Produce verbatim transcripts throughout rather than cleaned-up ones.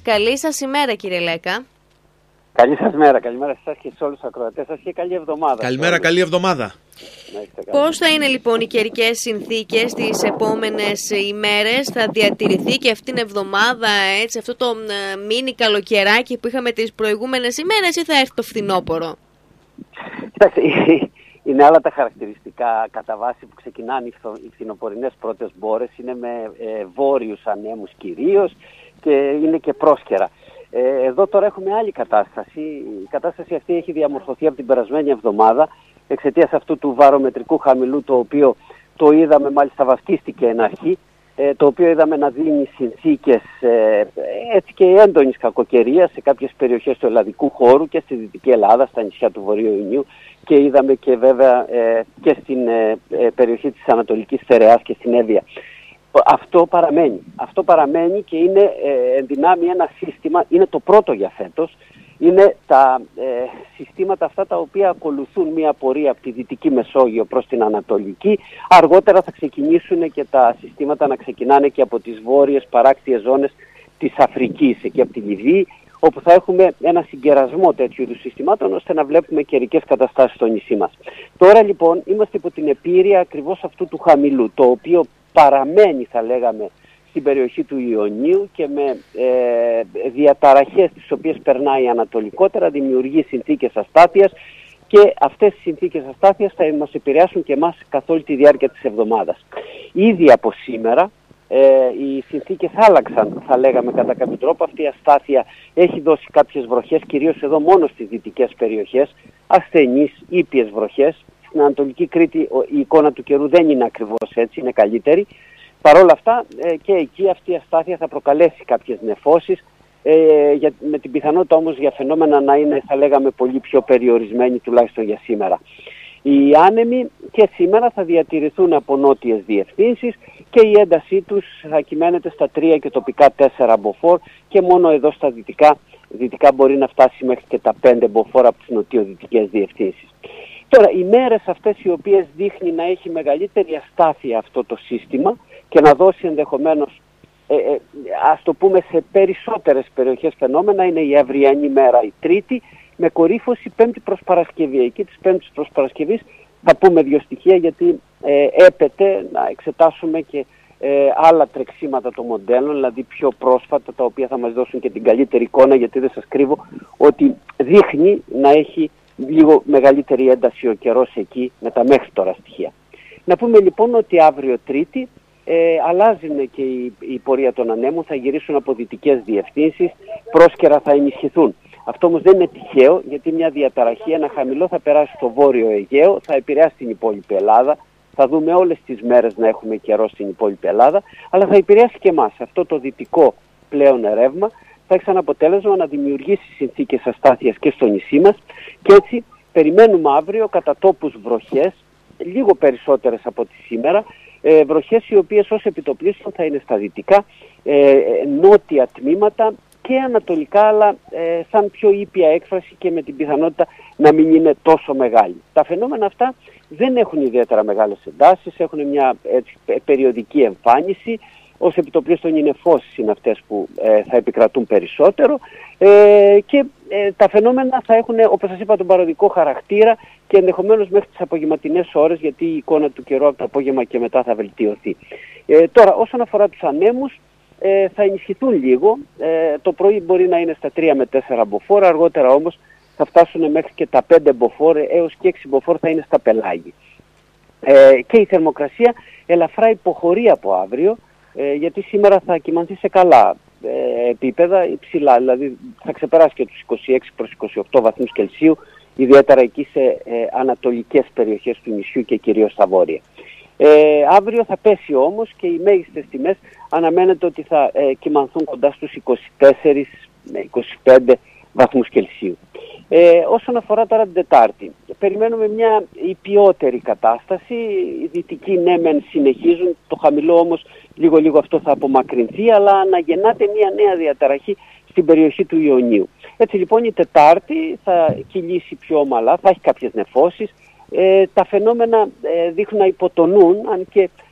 Καλή σας ημέρα, κύριε Λέκα. Καλή σας μέρα, καλημέρα σε εσάς και σε όλους τους ακροατές σας και καλή εβδομάδα. Καλημέρα, καλή εβδομάδα. Πώς θα είναι λοιπόν οι καιρικές συνθήκες τις επόμενες ημέρες, θα διατηρηθεί και αυτήν την εβδομάδα έτσι, αυτό το ε, μίνι καλοκαιράκι που είχαμε τις προηγούμενες ημέρες ή θα έρθει το φθινόπωρο? Κοιτάξτε, είναι άλλα τα χαρακτηριστικά κατά βάση που ξεκινάνε οι φθινοπορεινές πρώτες μπόρες, είναι με ε, βόρειους ανέμους κυρίως και είναι και πρόσκαιρα. Ε, εδώ τώρα έχουμε άλλη κατάσταση. Η κατάσταση αυτή έχει διαμορφωθεί από την περασμένη εβδομάδα εξαιτίας αυτού του βαρομετρικού χαμηλού, το οποίο το είδαμε, μάλιστα βαφτίστηκε εν αρχή, ε, το οποίο είδαμε να δίνει συνθήκες ε, έτσι και έντονης κακοκαιρίας σε κάποιες περιοχές του ελλαδικού χώρου και στη Δυτική Ελλάδα, στα νησιά του Βορείου Ινιού, και είδαμε και βέβαια ε, και στην ε, ε, περιοχή της Ανατολικής Θεραιάς και στην Εύβοια. Αυτό παραμένει. Αυτό παραμένει και είναι ε, εν δυνάμει ένα σύστημα, είναι το πρώτο για φέτος, είναι τα ε, συστήματα αυτά τα οποία ακολουθούν μια πορεία από τη Δυτική Μεσόγειο προς την Ανατολική. Αργότερα θα ξεκινήσουν και τα συστήματα να ξεκινάνε και από τις βόρειες παράκτιες ζώνες της Αφρικής, εκεί από τη Λιβύη, όπου θα έχουμε ένα συγκερασμό τέτοιου είδους συστημάτων, ώστε να βλέπουμε καιρικές καταστάσεις στο νησί μας. Τώρα λοιπόν είμαστε υπό την επίρρεια ακριβώς αυτού του χαμηλού, το οποίο παραμένει, θα λέγαμε, στην περιοχή του Ιωνίου και με ε, διαταραχές τις οποίες περνάει ανατολικότερα, δημιουργεί συνθήκες αστάθειας, και αυτές οι συνθήκες αστάθειας θα μας επηρεάσουν και εμάς καθ' όλη τη διάρκεια της εβδομάδας. Ήδη από σήμερα ε, οι συνθήκες άλλαξαν, θα λέγαμε, κατά κάποιο τρόπο. Αυτή η αστάθεια έχει δώσει κάποιες βροχές, κυρίως εδώ μόνο στις δυτικές περιοχές, ασθενείς, ήπιες βροχές. Στην Ανατολική Κρήτη η εικόνα του καιρού δεν είναι ακριβώς έτσι, είναι καλύτερη. Παρ' όλα αυτά ε, και εκεί αυτή η αστάθεια θα προκαλέσει κάποιες νεφώσεις, ε, για, με την πιθανότητα όμως για φαινόμενα να είναι, θα λέγαμε, πολύ πιο περιορισμένοι, τουλάχιστον για σήμερα. Οι άνεμοι και σήμερα θα διατηρηθούν από νότιες διευθύνσεις και η έντασή τους θα κυμαίνεται στα τρία και τοπικά τέσσερα μποφόρ, και μόνο εδώ στα δυτικά, δυτικά μπορεί να φτάσει μέχρι και τα πέντε μποφόρ από τις νοτιοδυτικές διευθύνσεις. Τώρα, οι μέρες αυτές οι οποίες δείχνει να έχει μεγαλύτερη αστάθεια αυτό το σύστημα και να δώσει ενδεχομένως, ε, ε, ας το πούμε, σε περισσότερες περιοχές φαινόμενα, είναι η αυριανή μέρα, η Τρίτη, με κορύφωση Πέμπτη προς Παρασκευή. Εκεί της Πέμπτης προς Παρασκευής θα πούμε δύο στοιχεία, γιατί ε, έπεται να εξετάσουμε και ε, άλλα τρεξίματα των μοντέλων, δηλαδή πιο πρόσφατα, τα οποία θα μας δώσουν και την καλύτερη εικόνα, γιατί δεν σας κρύβω ότι δείχνει να έχει λίγο μεγαλύτερη ένταση ο καιρός εκεί με τα μέχρι τώρα στοιχεία. Να πούμε λοιπόν ότι αύριο Τρίτη ε, αλλάζει και η, η πορεία των ανέμων, θα γυρίσουν από δυτικές διευθύνσεις, πρόσκαιρα θα ενισχυθούν. Αυτό όμως δεν είναι τυχαίο, γιατί μια διαταραχή, ένα χαμηλό, θα περάσει στο Βόρειο Αιγαίο, θα επηρεάσει την υπόλοιπη Ελλάδα, θα δούμε όλες τις μέρες να έχουμε καιρό στην υπόλοιπη Ελλάδα, αλλά θα επηρεάσει και εμάς. Αυτό το δυτικό πλέον ρεύμα θα έχει σαν αποτέλεσμα να δημιουργήσει συνθήκες αστάθειας και στο νησί μας, και έτσι περιμένουμε αύριο κατά τόπους βροχές, λίγο περισσότερες από τη σήμερα, ε, βροχές οι οποίες ως επιτοπλίστων θα είναι στα δυτικά, ε, νότια τμήματα και ανατολικά, αλλά ε, σαν πιο ήπια έκφραση και με την πιθανότητα να μην είναι τόσο μεγάλη. Τα φαινόμενα αυτά δεν έχουν ιδιαίτερα μεγάλες εντάσεις, έχουν μια έτσι, περιοδική εμφάνιση. Ως επιτοπλίστων οι νεφώσεις είναι αυτές που ε, θα επικρατούν περισσότερο, ε, και ε, τα φαινόμενα θα έχουν, όπως σας είπα, τον παροδικό χαρακτήρα και ενδεχομένως μέχρι τις απογευματινές ώρες, γιατί η εικόνα του καιρού από το απόγευμα και μετά θα βελτιωθεί. Ε, τώρα, όσον αφορά τους ανέμους, ε, θα ενισχυθούν λίγο. Ε, το πρωί μπορεί να είναι στα τρία με τέσσερα μποφόρ, αργότερα όμως θα φτάσουν μέχρι και τα πέντε μποφόρ, έως και έξι μποφόρ θα είναι στα πελάγη. Ε, και η θερμοκρασία ελαφρά υποχωρεί από αύριο, Ε, γιατί σήμερα θα κυμανθεί σε καλά ε, επίπεδα, υψηλά, δηλαδή θα ξεπεράσει και τους είκοσι έξι προς είκοσι οκτώ βαθμούς Κελσίου, ιδιαίτερα εκεί σε ε, ανατολικές περιοχές του νησιού και κυρίως στα βόρεια. Ε, αύριο θα πέσει όμως και οι μέγιστες τιμές αναμένεται ότι θα ε, κυμανθούν κοντά στους είκοσι τέσσερα με είκοσι πέντε βαθμούς Κελσίου. Ε, όσον αφορά τώρα την Τετάρτη, περιμένουμε μια υπιότερη κατάσταση. Οι δυτικοί ναι μεν συνεχίζουν, το χαμηλό όμως λίγο λίγο αυτό θα απομακρυνθεί, αλλά αναγεννάται μια νέα διαταραχή στην περιοχή του Ιωνίου. Έτσι λοιπόν η Τετάρτη θα κυλήσει πιο ομαλά, θα έχει κάποιες νεφώσεις. Ε, τα φαινόμενα ε, δείχνουν να υποτονούν, αν και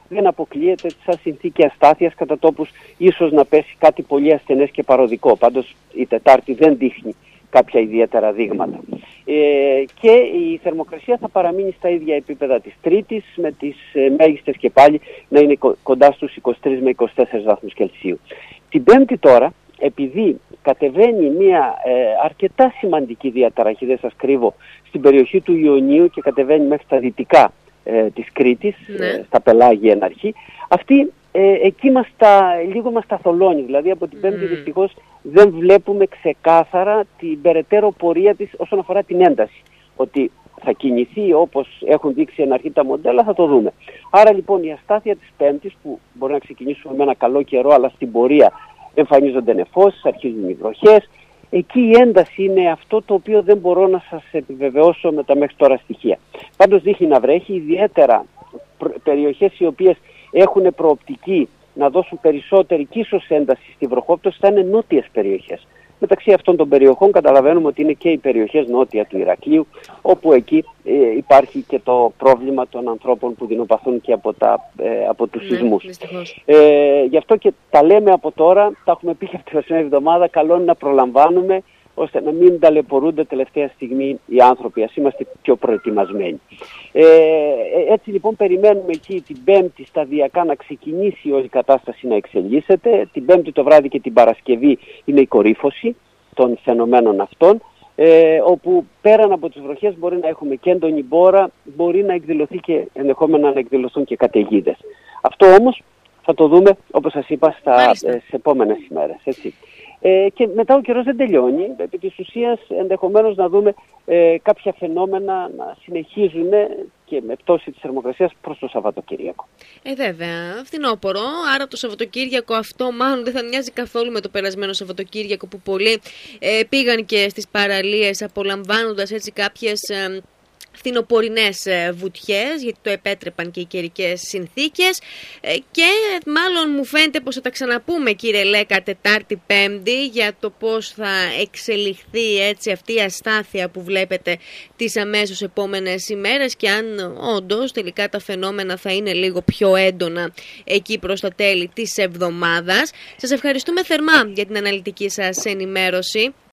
δεν αποκλείεται σαν συνθήκη αστάθειας κατά τόπους ίσως να πέσει κάτι πολύ ασθενές και παροδικό. Πάντως η Τετάρτη δεν δείχνει κάποια ιδιαίτερα δείγματα. Ε, και η θερμοκρασία θα παραμείνει στα ίδια επίπεδα της Τρίτης, με τις ε, μέγιστες και πάλι να είναι κοντά στους είκοσι τρεις με είκοσι τέσσερις βαθμούς Κελσίου. Την Πέμπτη τώρα, επειδή κατεβαίνει μια ε, αρκετά σημαντική διαταραχή, δεν σας κρύβω, στην περιοχή του Ιωνίου και κατεβαίνει μέχρι τα δυτικά ε, της Κρήτης, ναι. ε, στα πελάγια εν αρχή, αυτή ε, εκεί μας τα, λίγο μας τα θολώνει. Δηλαδή από την Πέμπτη mm. δυστυχώς δεν βλέπουμε ξεκάθαρα την περαιτέρω πορεία της όσον αφορά την ένταση. Ότι θα κινηθεί όπως έχουν δείξει εν αρχή τα μοντέλα, θα το δούμε. Άρα λοιπόν η αστάθεια της Πέμπτης, που μπορεί να ξεκινήσουμε με ένα καλό καιρό, αλλά στην πορεία εμφανίζονται νεφώσεις, αρχίζουν οι βροχές. Εκεί η ένταση είναι αυτό το οποίο δεν μπορώ να σας επιβεβαιώσω με τα μέχρι τώρα στοιχεία. Πάντως δείχνει να βρέχει, ιδιαίτερα περιοχές οι οποίες έχουν προοπτική να δώσουν περισσότερη και ίσως ένταση στη βροχόπτωση θα είναι νότιες περιοχές. Μεταξύ αυτών των περιοχών καταλαβαίνουμε ότι είναι και οι περιοχές νότια του Ηρακλείου, όπου εκεί ε, υπάρχει και το πρόβλημα των ανθρώπων που δεινοπαθούν και από, τα, ε, από τους ναι, σεισμούς. Ε, γι' αυτό και τα λέμε από τώρα, τα έχουμε πει και αυτή την περσμένη εβδομάδα, καλό είναι να προλαμβάνουμε, ώστε να μην ταλαιπωρούνται τελευταία στιγμή οι άνθρωποι, ας είμαστε πιο προετοιμασμένοι. Ε, έτσι λοιπόν περιμένουμε εκεί την Πέμπτη σταδιακά να ξεκινήσει όλη η κατάσταση να εξελίσσεται. Την Πέμπτη το βράδυ και την Παρασκευή είναι η κορύφωση των φαινομένων αυτών, ε, όπου πέραν από τις βροχές μπορεί να έχουμε και έντονη μπόρα, μπορεί να εκδηλωθεί και ενδεχόμενα να εκδηλωθούν και καταιγίδες. Αυτό όμως θα το δούμε, όπως σας είπα, στα, ε, σε επόμενες ημέρες. Έτσι. Ε, και μετά ο καιρός δεν τελειώνει. Επί της ουσίας ενδεχομένως να δούμε ε, κάποια φαινόμενα να συνεχίζουν και με πτώση της θερμοκρασίας προς το Σαββατοκύριακο. Ε, βέβαια, φθινόπωρο, άρα το Σαββατοκύριακο αυτό μάλλον δεν θα μοιάζει καθόλου με το περασμένο Σαββατοκύριακο που πολλοί ε, πήγαν και στις παραλίες απολαμβάνοντας έτσι κάποιες... Ε, φθινοπορεινές βουτιές, γιατί το επέτρεπαν και οι καιρικές συνθήκες, και μάλλον μου φαίνεται πως θα τα ξαναπούμε, κύριε Λέκα, Τετάρτη Πέμπτη, για το πώς θα εξελιχθεί έτσι αυτή η αστάθεια που βλέπετε τις αμέσως επόμενες ημέρες και αν όντως τελικά τα φαινόμενα θα είναι λίγο πιο έντονα εκεί προς τα τέλη της εβδομάδας. Σας ευχαριστούμε θερμά για την αναλυτική σας ενημέρωση.